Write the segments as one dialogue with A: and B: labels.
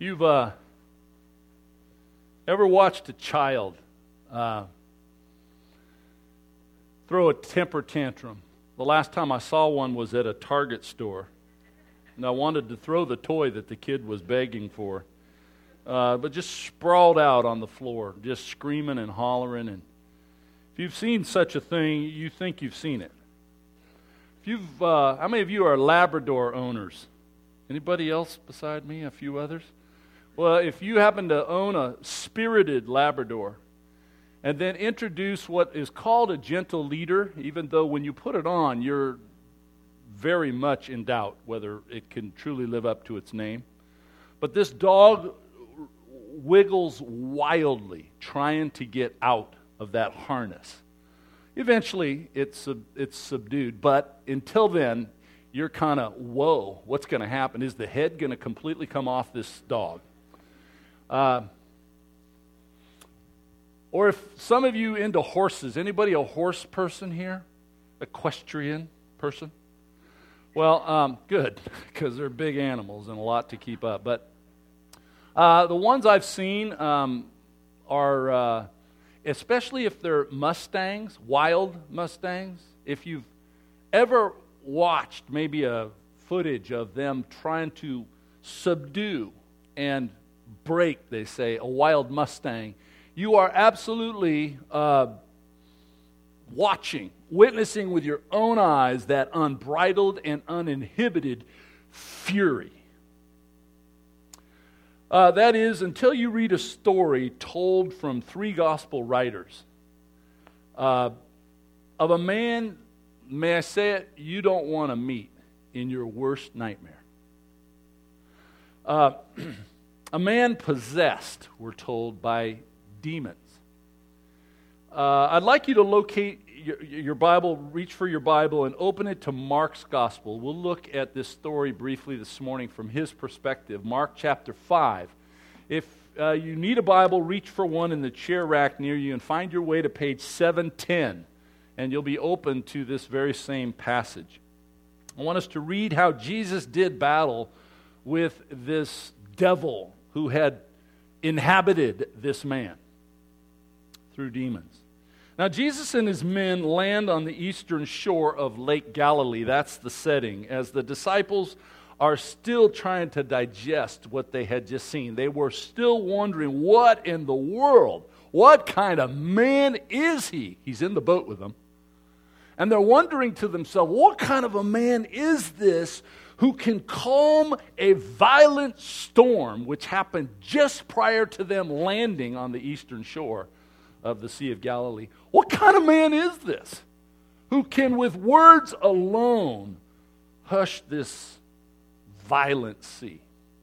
A: You've ever watched a child throw a temper tantrum? The last time I saw one was at a Target store, and I wanted to throw the toy that the kid was begging for, but just sprawled out on the floor, just screaming and hollering. And if you've seen such a thing, you think you've seen it. How many of you are Labrador owners? Anybody else beside me? A few others? Well, if you happen to own a spirited Labrador and then introduce what is called a gentle leader, even though when you put it on, you're very much in doubt whether it can truly live up to its name. But this dog wiggles wildly, trying to get out of that harness. Eventually, it's subdued, but until then, you're kind of, whoa, what's going to happen? Is the head going to completely come off this dog? Or if some of you into horses, anybody a horse person here? Equestrian person? Well, good, because they're big animals and a lot to keep up. But the ones I've seen are, especially if they're Mustangs, wild Mustangs, if you've ever watched maybe a footage of them trying to subdue and break, they say, a wild Mustang, you are absolutely witnessing with your own eyes that unbridled and uninhibited fury. That is, until you read a story told from 3 gospel writers of a man, may I say it, you don't want to meet in your worst nightmare. A man possessed, we're told, by demons. I'd like you to locate your Bible, reach for your Bible, and open it to Mark's Gospel. We'll look at this story briefly this morning from his perspective. Mark chapter 5. If you need a Bible, reach for one in the chair rack near you and find your way to page 710, and you'll be open to this very same passage. I want us to read how Jesus did battle with this devil who had inhabited this man through demons. Now, Jesus and his men land on the eastern shore of Lake Galilee. That's the setting. As the disciples are still trying to digest what they had just seen. They were still wondering, what in the world? What kind of man is he? He's in the boat with them. And they're wondering to themselves, what kind of a man is this who can calm a violent storm, which happened just prior to them landing on the eastern shore of the Sea of Galilee? What kind of man is this who can, with words alone, hush this violent sea?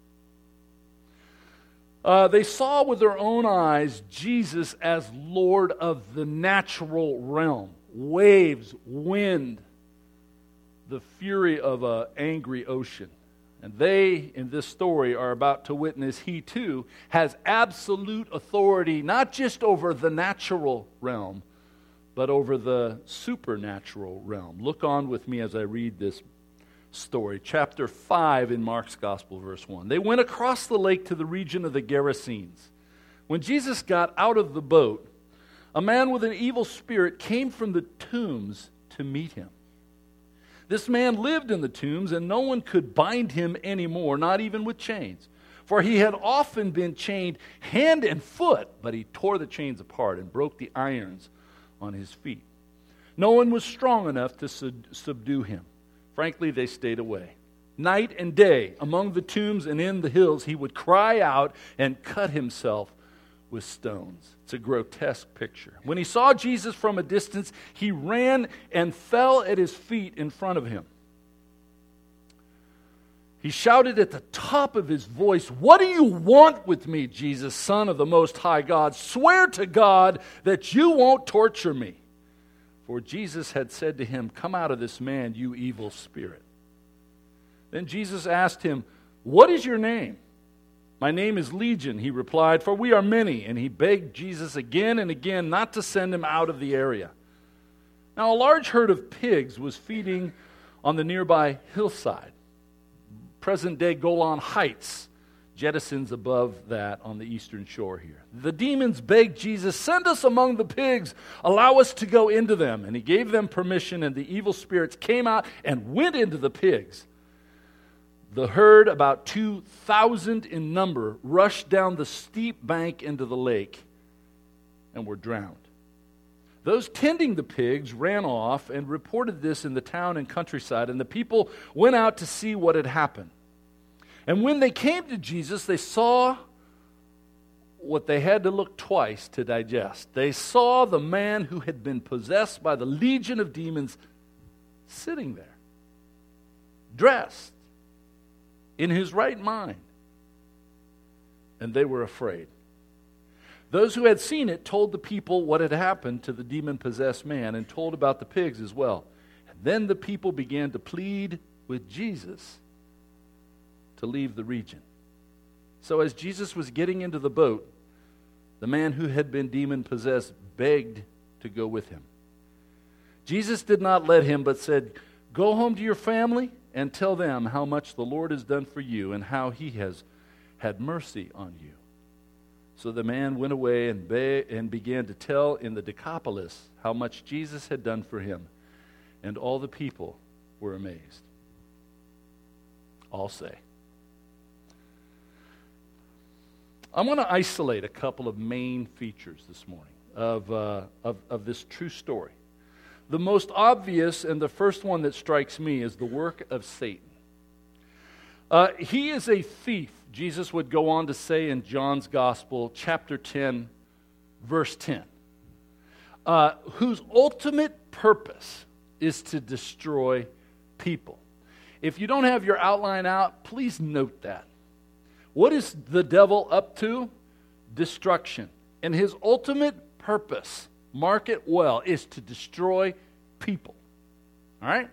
A: They saw with their own eyes Jesus as Lord of the natural realm. Waves, wind, the fury of an angry ocean. And they, in this story, are about to witness he too has absolute authority, not just over the natural realm, but over the supernatural realm. Look on with me as I read this story. Chapter 5 in Mark's Gospel, verse 1. They went across the lake to the region of the Gerasenes. When Jesus got out of the boat, a man with an evil spirit came from the tombs to meet him. This man lived in the tombs, and no one could bind him anymore, not even with chains. For he had often been chained hand and foot, but he tore the chains apart and broke the irons on his feet. No one was strong enough to subdue him. Frankly, they stayed away. Night and day, among the tombs and in the hills, he would cry out and cut himself with stones. It's a grotesque picture. When he saw Jesus from a distance, he ran and fell at his feet in front of him. He shouted at the top of his voice, "What do you want with me, Jesus, Son of the Most High God? Swear to God that you won't torture me." For Jesus had said to him, "Come out of this man, you evil spirit." Then Jesus asked him, "What is your name?" "My name is Legion," he replied, "for we are many." And he begged Jesus again and again not to send him out of the area. Now a large herd of pigs was feeding on the nearby hillside, present-day Golan Heights, jettisons above that on the eastern shore here. The demons begged Jesus, "Send us among the pigs. Allow us to go into them." And he gave them permission, and the evil spirits came out and went into the pigs. The herd, about 2,000 in number, rushed down the steep bank into the lake and were drowned. Those tending the pigs ran off and reported this in the town and countryside, and the people went out to see what had happened. And when they came to Jesus, they saw what they had to look twice to digest. They saw the man who had been possessed by the legion of demons sitting there, dressed, in his right mind. And they were afraid. Those who had seen it told the people what had happened to the demon-possessed man and told about the pigs as well. And then the people began to plead with Jesus to leave the region. So as Jesus was getting into the boat, the man who had been demon-possessed begged to go with him. Jesus did not let him, but said, "Go home to your family and tell them how much the Lord has done for you and how he has had mercy on you." So the man went away and began to tell in the Decapolis how much Jesus had done for him, and all the people were amazed. I'll say. I want to isolate a couple of main features this morning of this true story. The most obvious and the first one that strikes me is the work of Satan. He is a thief, Jesus would go on to say in John's Gospel, chapter 10, verse 10, whose ultimate purpose is to destroy people. If you don't have your outline out, please note that. What is the devil up to? Destruction. And his ultimate purpose, mark it well, is to destroy people. All right?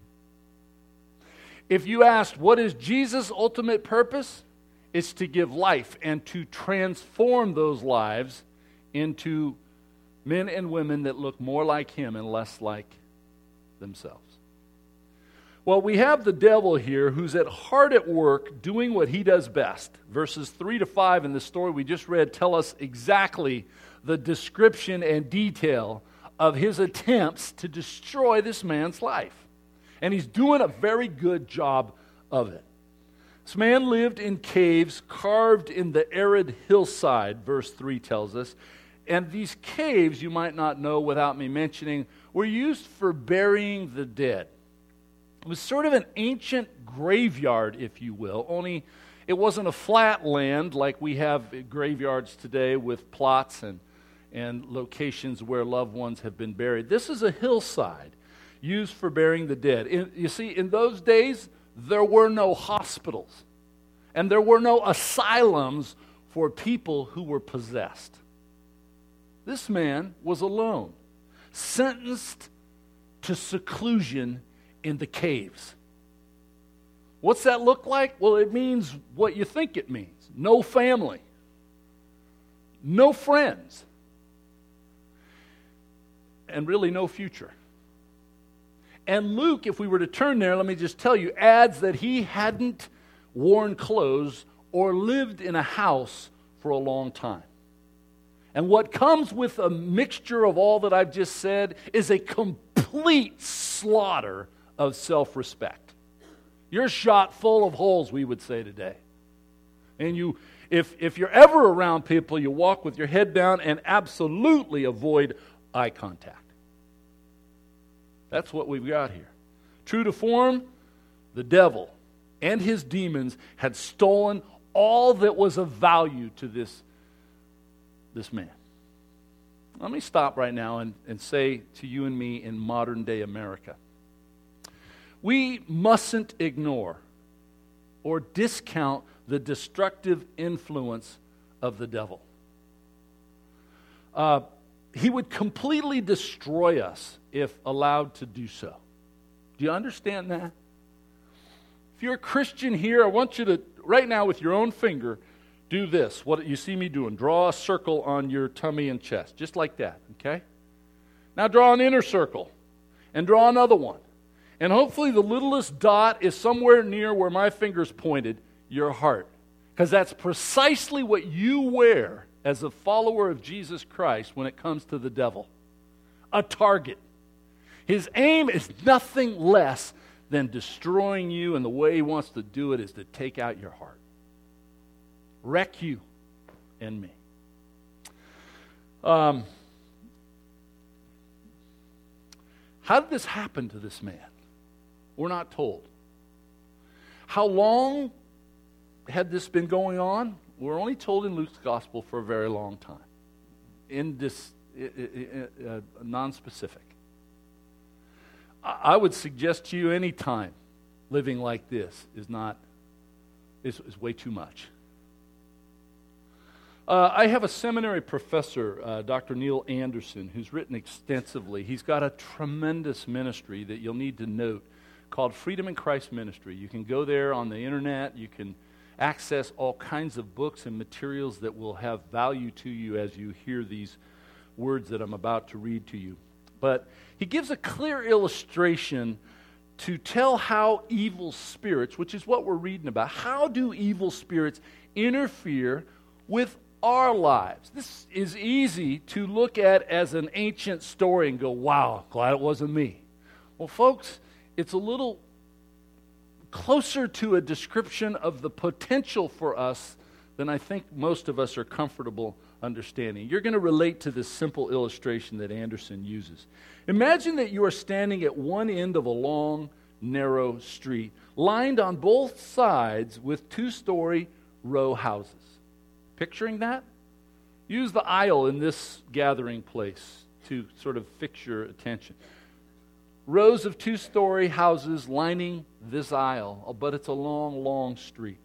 A: If you asked, what is Jesus' ultimate purpose? It's to give life and to transform those lives into men and women that look more like him and less like themselves. Well, we have the devil here who's hard at work doing what he does best. Verses 3 to 5 in the story we just read tell us exactly the description and detail of his attempts to destroy this man's life. And he's doing a very good job of it. This man lived in caves carved in the arid hillside, verse 3 tells us. And these caves, you might not know without me mentioning, were used for burying the dead. It was sort of an ancient graveyard, if you will, only it wasn't a flat land like we have graveyards today with plots and locations where loved ones have been buried. This is a hillside used for burying the dead. You see, in those days, there were no hospitals, and there were no asylums for people who were possessed. This man was alone, sentenced to seclusion in the caves. What's that look like? Well, it means what you think it means. No family. No friends. And really no future. And Luke, if we were to turn there, let me just tell you, adds that he hadn't worn clothes or lived in a house for a long time. And what comes with a mixture of all that I've just said is a complete slaughter of self-respect. You're shot full of holes, we would say today. And if you're ever around people, you walk with your head down and absolutely avoid eye contact. That's what we've got here. True to form, the devil and his demons had stolen all that was of value to this man. Let me stop right now and say to you and me in modern day America, we mustn't ignore or discount the destructive influence of the devil. He would completely destroy us if allowed to do so. Do you understand that? If you're a Christian here, I want you to, right now with your own finger, do this. What you see me doing. Draw a circle on your tummy and chest. Just like that, okay? Now draw an inner circle. And draw another one. And hopefully the littlest dot is somewhere near where my finger's pointed, your heart. Because that's precisely what you wear as a follower of Jesus Christ when it comes to the devil. A target. His aim is nothing less than destroying you, and the way he wants to do it is to take out your heart. Wreck you and me. How did this happen to this man? We're not told. How long had this been going on? We're only told in Luke's gospel for a very long time. In this non-specific. I would suggest to you any time living like this is way too much. I have a seminary professor, Dr. Neil Anderson, who's written extensively. He's got a tremendous ministry that you'll need to note called Freedom in Christ Ministry. You can go there on the internet. You can access all kinds of books and materials that will have value to you as you hear these words that I'm about to read to you. But he gives a clear illustration to tell how evil spirits, which is what we're reading about, how do evil spirits interfere with our lives? This is easy to look at as an ancient story and go, wow, glad it wasn't me. Well, folks, it's a little closer to a description of the potential for us than I think most of us are comfortable understanding. You're going to relate to this simple illustration that Anderson uses. Imagine that you are standing at one end of a long, narrow street, lined on both sides with two-story row houses. Picturing that? Use the aisle in this gathering place to sort of fix your attention. Rows of two-story houses lining this aisle, but it's a long, long street.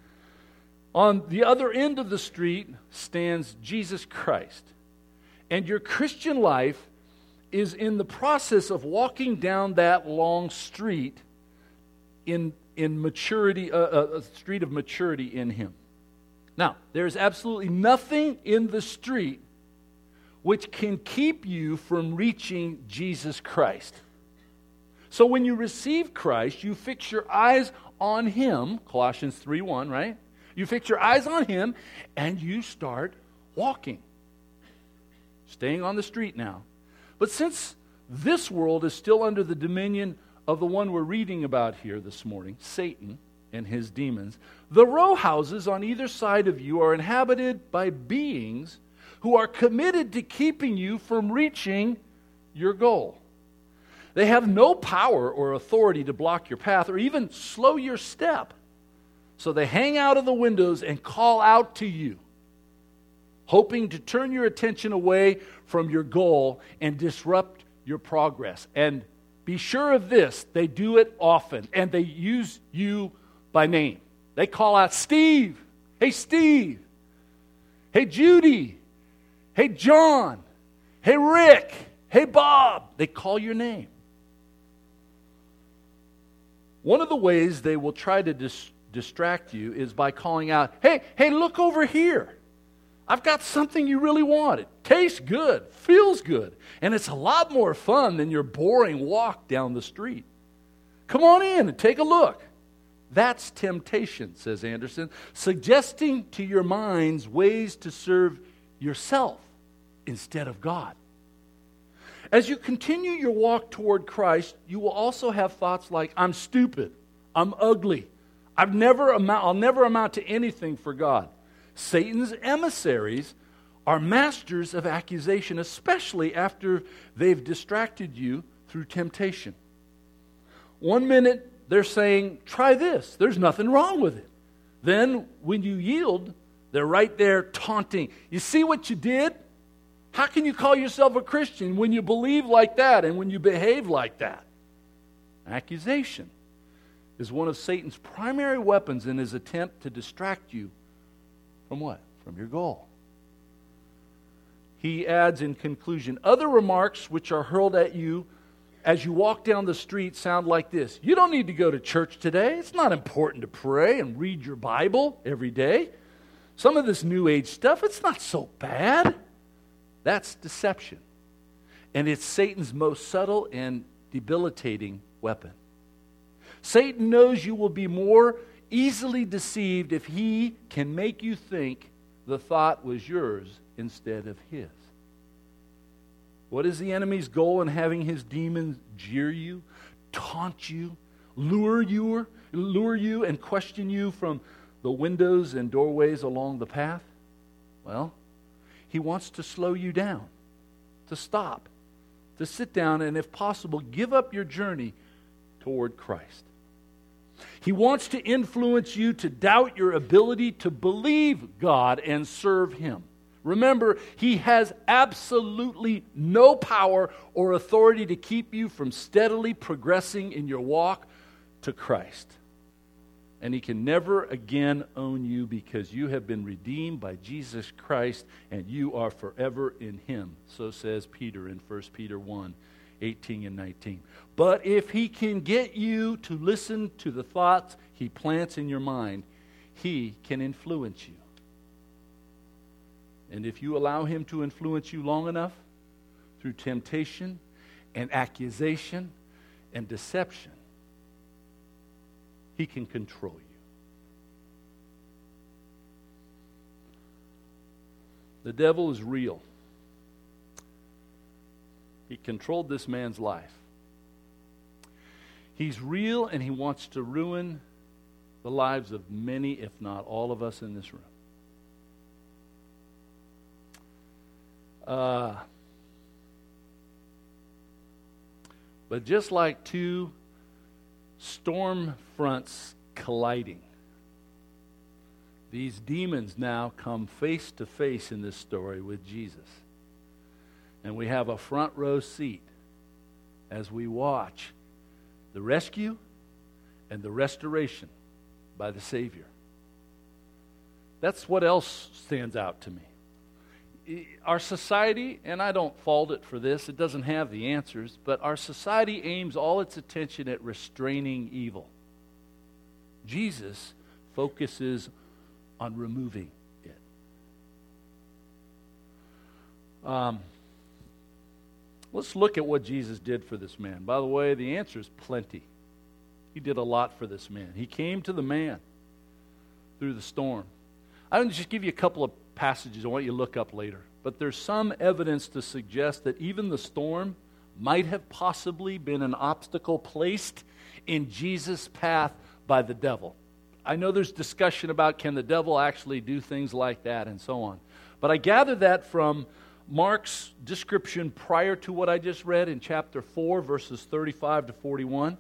A: On the other end of the street stands Jesus Christ. And your Christian life is in the process of walking down that long street in maturity, a street of maturity in Him. Now, there's absolutely nothing in the street which can keep you from reaching Jesus Christ. So when you receive Christ, you fix your eyes on Him, Colossians 3:1, right? You fix your eyes on Him, and you start walking. Staying on the street now. But since this world is still under the dominion of the one we're reading about here this morning, Satan and his demons, the row houses on either side of you are inhabited by beings who are committed to keeping you from reaching your goal. They have no power or authority to block your path or even slow your step. So they hang out of the windows and call out to you, hoping to turn your attention away from your goal and disrupt your progress. And be sure of this, they do it often, and they use you by name. They call out, Steve, hey Steve, hey Judy, hey John, hey Rick, hey Bob. They call your name. One of the ways they will try to distract you is by calling out, hey, look over here. I've got something you really want. It tastes good, feels good, and it's a lot more fun than your boring walk down the street. Come on in and take a look. That's temptation, says Anderson, suggesting to your minds ways to serve yourself instead of God. As you continue your walk toward Christ, you will also have thoughts like, I'm stupid, I'm ugly, I'll never amount to anything for God. Satan's emissaries are masters of accusation, especially after they've distracted you through temptation. One minute they're saying, try this, there's nothing wrong with it. Then when you yield, they're right there taunting. You see what you did? How can you call yourself a Christian when you believe like that and when you behave like that? Accusation is one of Satan's primary weapons in his attempt to distract you from what? From your goal. He adds in conclusion, other remarks which are hurled at you as you walk down the street sound like this. You don't need to go to church today. It's not important to pray and read your Bible every day. Some of this New Age stuff, it's not so bad. That's deception. And it's Satan's most subtle and debilitating weapon. Satan knows you will be more easily deceived if he can make you think the thought was yours instead of his. What is the enemy's goal in having his demons jeer you, taunt you, lure you and question you from the windows and doorways along the path? Well, he wants to slow you down, to stop, to sit down, and if possible, give up your journey toward Christ. He wants to influence you to doubt your ability to believe God and serve Him. Remember, He has absolutely no power or authority to keep you from steadily progressing in your walk to Christ. And He can never again own you because you have been redeemed by Jesus Christ and you are forever in Him. So says Peter in 1 Peter 1, 18 and 19. But if He can get you to listen to the thoughts He plants in your mind, He can influence you. And if you allow Him to influence you long enough, through temptation and accusation and deception, He can control you. The devil is real. He controlled this man's life. He's real and he wants to ruin the lives of many, if not all of us in this room. But just like two storm fronts colliding, these demons now come face to face in this story with Jesus. And we have a front row seat as we watch the rescue and the restoration by the Savior. That's what else stands out to me. Our society, and I don't fault it for this, it doesn't have the answers, but our society aims all its attention at restraining evil. Jesus focuses on removing it. Let's look at what Jesus did for this man. By the way, the answer is plenty. He did a lot for this man. He came to the man through the storm. I'm going to just give you a couple of passages I want you to look up later. But there's some evidence to suggest that even the storm might have possibly been an obstacle placed in Jesus' path by the devil. I know there's discussion about can the devil actually do things like that and so on. But I gather that from Mark's description prior to what I just read in chapter 4, verses 35 to 41.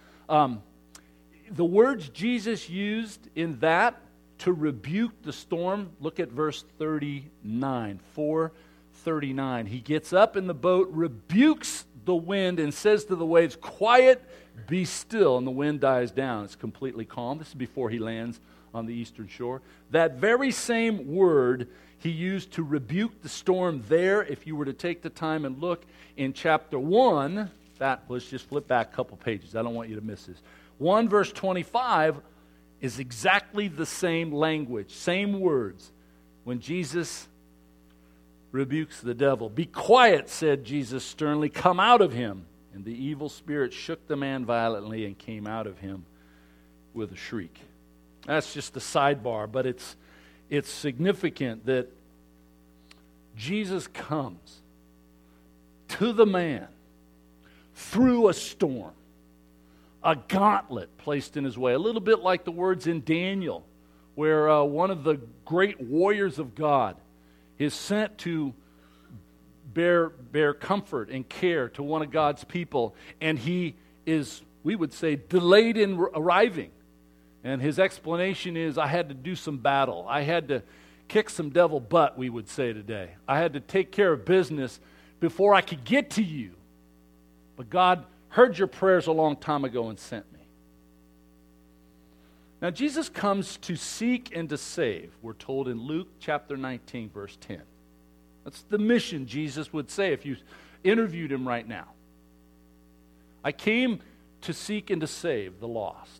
A: The words Jesus used in that to rebuke the storm, look at verse 39, 4:39. He gets up in the boat, rebukes the wind, and says to the waves, "Quiet, be still," and the wind dies down. It's completely calm. This is before he lands on the eastern shore. That very same word he used to rebuke the storm there, if you were to take the time and look in chapter 1, let's just flip back a couple pages. I don't want you to miss this. 1 verse 25 is exactly the same language, same words, when Jesus rebukes the devil. "Be quiet," said Jesus sternly, "come out of him." And the evil spirit shook the man violently and came out of him with a shriek. That's just a sidebar, but it's significant that Jesus comes to the man through a storm, a gauntlet placed in his way, a little bit like the words in Daniel, where one of the great warriors of God is sent to bear comfort and care to one of God's people, and he is, we would say, delayed in arriving. And his explanation is, I had to do some battle. I had to kick some devil butt, we would say today. I had to take care of business before I could get to you. But God heard your prayers a long time ago and sent me. Now, Jesus comes to seek and to save. We're told in Luke chapter 19, verse 10. That's the mission Jesus would say if you interviewed him right now. I came to seek and to save the lost.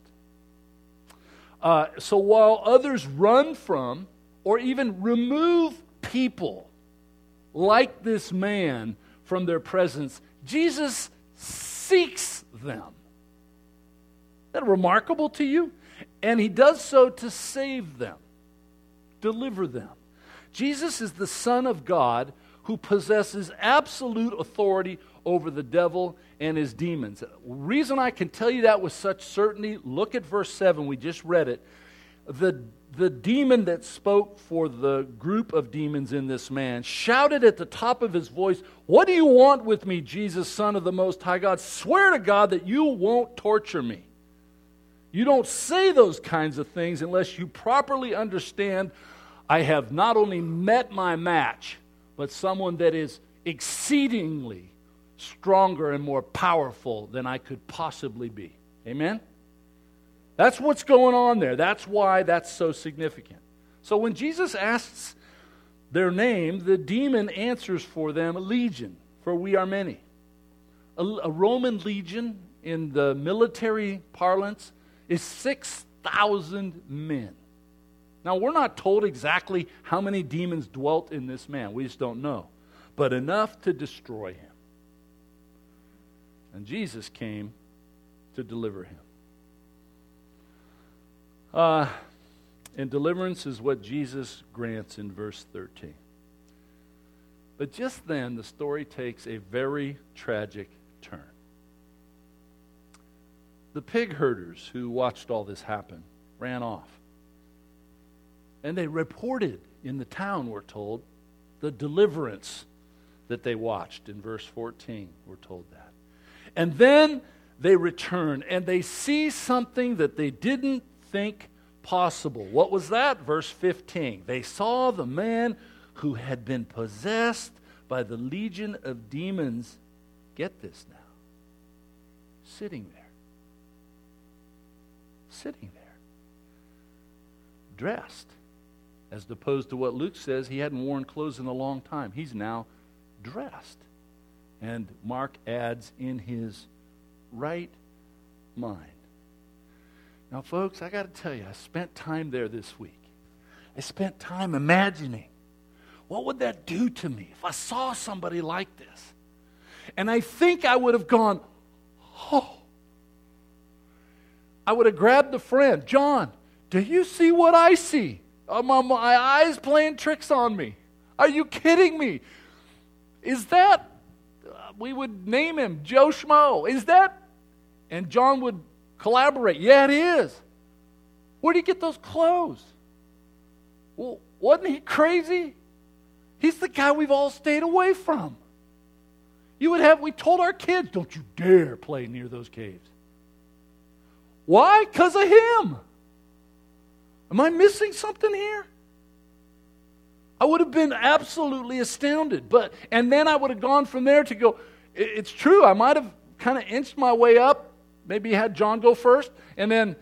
A: So while others run from or even remove people like this man from their presence, Jesus seeks them. Isn't that remarkable to you? And he does so to save them, deliver them. Jesus is the Son of God who possesses absolute authority over the devil and his demons. The reason I can tell you that with such certainty, look at verse 7, we just read it. The demon that spoke for the group of demons in this man shouted at the top of his voice, "What do you want with me, Jesus, Son of the Most High God? Swear to God that you won't torture me." You don't say those kinds of things unless you properly understand I have not only met my match, but someone that is exceedingly stronger and more powerful than I could possibly be. Amen? That's what's going on there. That's why that's so significant. So when Jesus asks their name, the demon answers for them, "Legion, for we are many." A Roman legion in the military parlance is 6,000 men. Now, we're not told exactly how many demons dwelt in this man. We just don't know. But enough to destroy him. And Jesus came to deliver him. And deliverance is what Jesus grants in verse 13. But just then, the story takes a very tragic turn. The pig herders who watched all this happen ran off. And they reported in the town, we're told, the deliverance that they watched. In verse 14, we're told that. And then they return and they see something that they didn't think possible. What was that? Verse 15. They saw the man who had been possessed by the legion of demons, get this now, sitting there. Sitting there. Dressed. As opposed to what Luke says, he hadn't worn clothes in a long time. He's now dressed. And Mark adds, in his right mind. Now, folks, I got to tell you, I spent time there this week. I spent time imagining, what would that do to me if I saw somebody like this? And I think I would have gone, oh. I would have grabbed a friend. John, do you see what I see? Are my eyes playing tricks on me? Are you kidding me? Is that, we would name him Joe Schmo. Is that, and John would collaborate. Yeah, it is. Where do you get those clothes? Well, wasn't he crazy? He's the guy we've all stayed away from. We told our kids, don't you dare play near those caves. Why? Because of him. Am I missing something here? I would have been absolutely astounded. And then I would have gone from there to go, it's true, I might have kind of inched my way up. Maybe had John go first. And then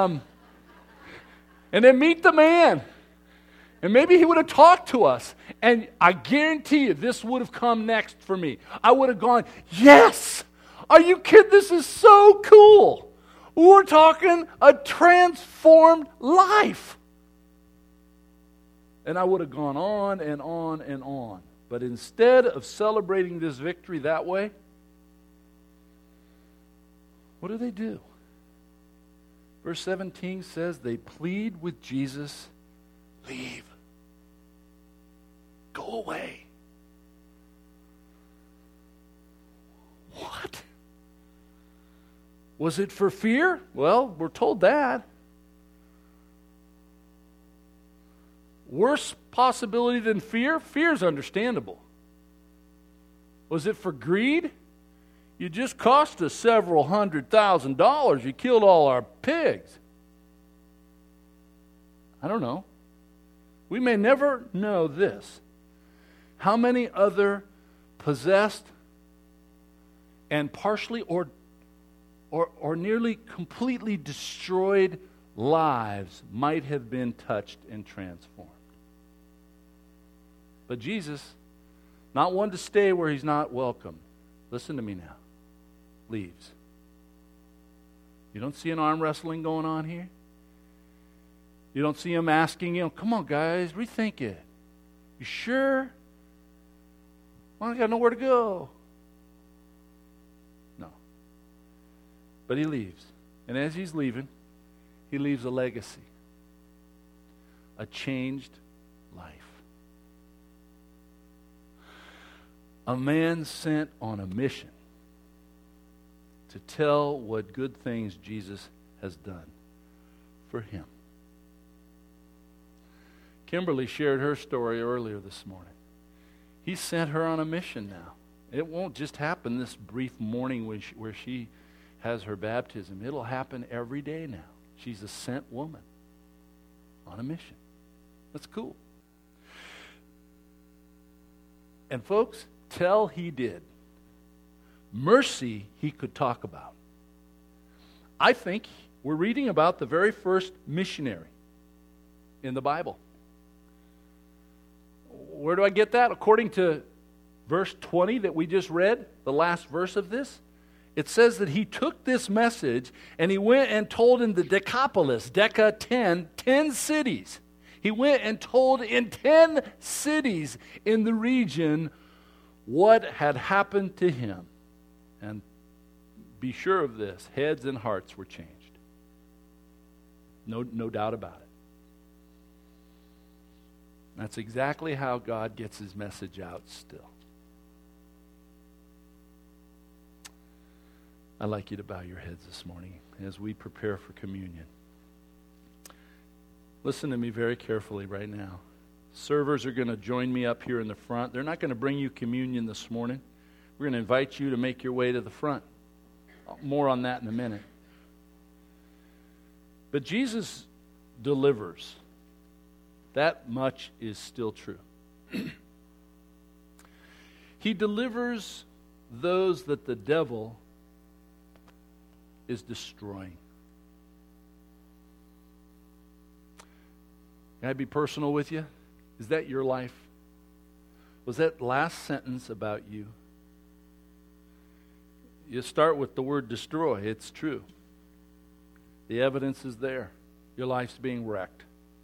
A: meet the man. And maybe he would have talked to us. And I guarantee you, this would have come next for me. I would have gone, yes! Are you kidding? This is so cool. We're talking a transformed life. And I would have gone on and on and on. But instead of celebrating this victory that way, what do? Verse 17 says they plead with Jesus, leave. Go away. What? Was it for fear? Well, we're told that. Worse possibility than fear? Fear is understandable. Was it for greed? You just cost us several $100,000. You killed all our pigs. I don't know. We may never know this. How many other possessed and partially or nearly completely destroyed lives might have been touched and transformed? But Jesus, not one to stay where he's not welcome. Listen to me now. Leaves. You don't see an arm wrestling going on here? You don't see him asking, come on guys, rethink it. You sure? Well, I got nowhere to go. No. But he leaves. And as he's leaving, he leaves a legacy, a changed life. A man sent on a mission to tell what good things Jesus has done for him. Kimberly shared her story earlier this morning. He sent her on a mission now. It won't just happen this brief morning where she has her baptism. It'll happen every day now. She's a sent woman on a mission. That's cool. And folks, till he did, mercy he could talk about. I think we're reading about the very first missionary in the Bible. Where do I get that? According to verse 20 that we just read, the last verse of this, it says that he took this message and he went and told in the Decapolis, 10 cities. He went and told in 10 cities in the region what had happened to him. And be sure of this, heads and hearts were changed. No doubt about it. That's exactly how God gets his message out still. I'd like you to bow your heads this morning as we prepare for communion. Listen to me very carefully right now. Servers are going to join me up here in the front. They're not going to bring you communion this morning. We're going to invite you to make your way to the front. More on that in a minute. But Jesus delivers. That much is still true. He delivers those that the devil is destroying. Can I be personal with you? Is that your life? Was that last sentence about you? You start with the word destroy. It's true. The evidence is there. Your life's being wrecked.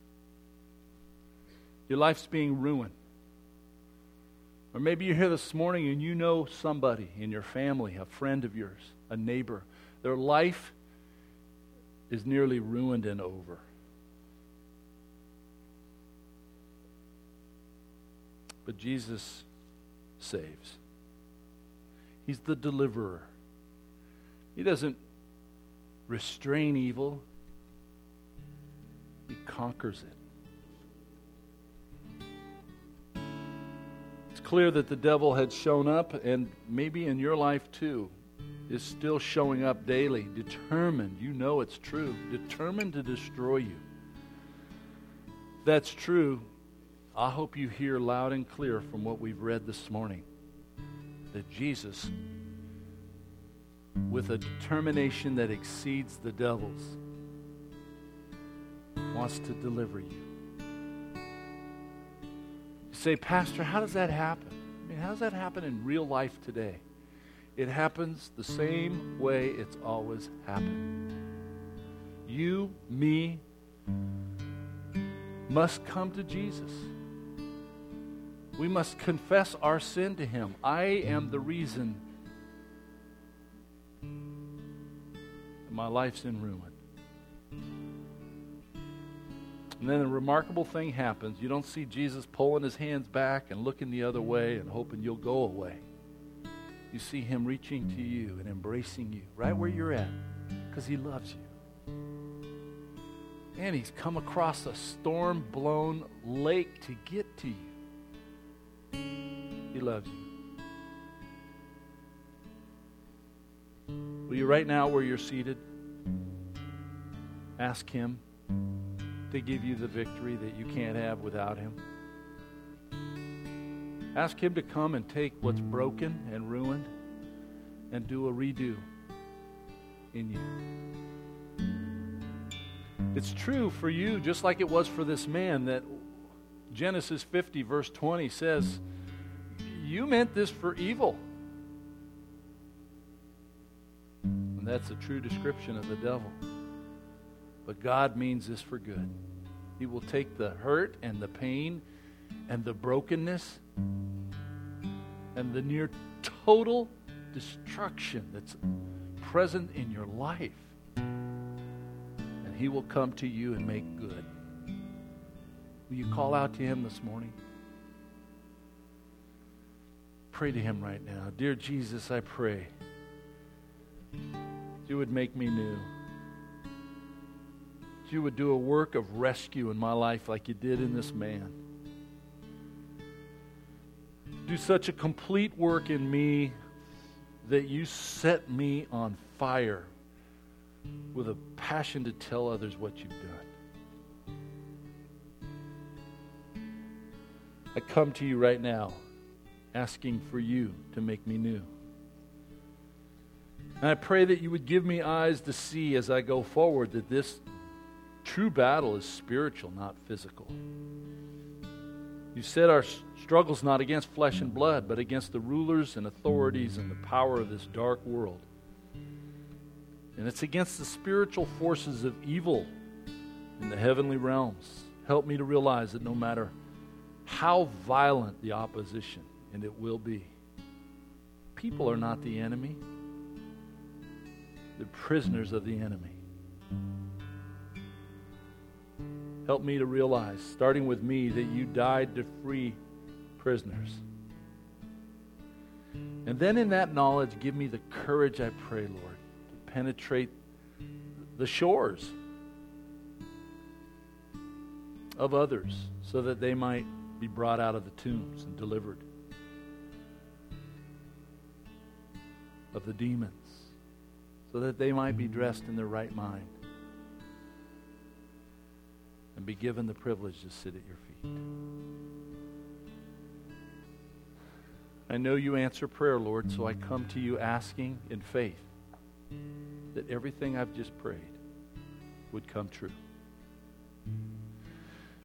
A: Your life's being ruined. Or maybe you're here this morning and you know somebody in your family, a friend of yours, a neighbor. Their life is nearly ruined and over. But Jesus saves. He's the deliverer. He doesn't restrain evil. He conquers it. It's clear that the devil had shown up, and maybe in your life too, is still showing up daily, determined, you know it's true, determined to destroy you. If that's true, I hope you hear loud and clear from what we've read this morning that Jesus, with a determination that exceeds the devil's, wants to deliver you. You say, Pastor, how does that happen? I mean, how does that happen in real life today? It happens the same way it's always happened. You, me, must come to Jesus. We must confess our sin to Him. I am the reason that my life's in ruin. And then a remarkable thing happens. You don't see Jesus pulling His hands back and looking the other way and hoping you'll go away. You see Him reaching to you and embracing you right where you're at because He loves you. And He's come across a storm-blown lake to get to you. He loves you. Will you right now where you're seated ask Him to give you the victory that you can't have without Him? Ask Him to come and take what's broken and ruined and do a redo in you. It's true for you, just like it was for this man, that Genesis 50 verse 20 says, you meant this for evil. And that's a true description of the devil. But God means this for good. He will take the hurt and the pain and the brokenness and the near total destruction that's present in your life and and he will come to you and make good. Will you call out to him this morning? Pray to him right now. Dear Jesus, I pray you would make me new. You would do a work of rescue in my life like you did in this man. Do such a complete work in me that you set me on fire with a passion to tell others what you've done. I come to you right now asking for you to make me new. And I pray that you would give me eyes to see as I go forward that this true battle is spiritual, not physical. You said our struggle's not against flesh and blood, but against the rulers and authorities and the power of this dark world. And it's against the spiritual forces of evil in the heavenly realms. Help me to realize that no matter how violent the opposition, and it will be, people are not the enemy. They're prisoners of the enemy. Help me to realize, starting with me, that you died to free prisoners. And then in that knowledge, give me the courage, I pray, Lord, to penetrate the shores of others so that they might be brought out of the tombs and delivered of the demons, so that they might be dressed in their right mind and be given the privilege to sit at your feet. I know you answer prayer, Lord, so I come to you asking in faith that everything I've just prayed would come true.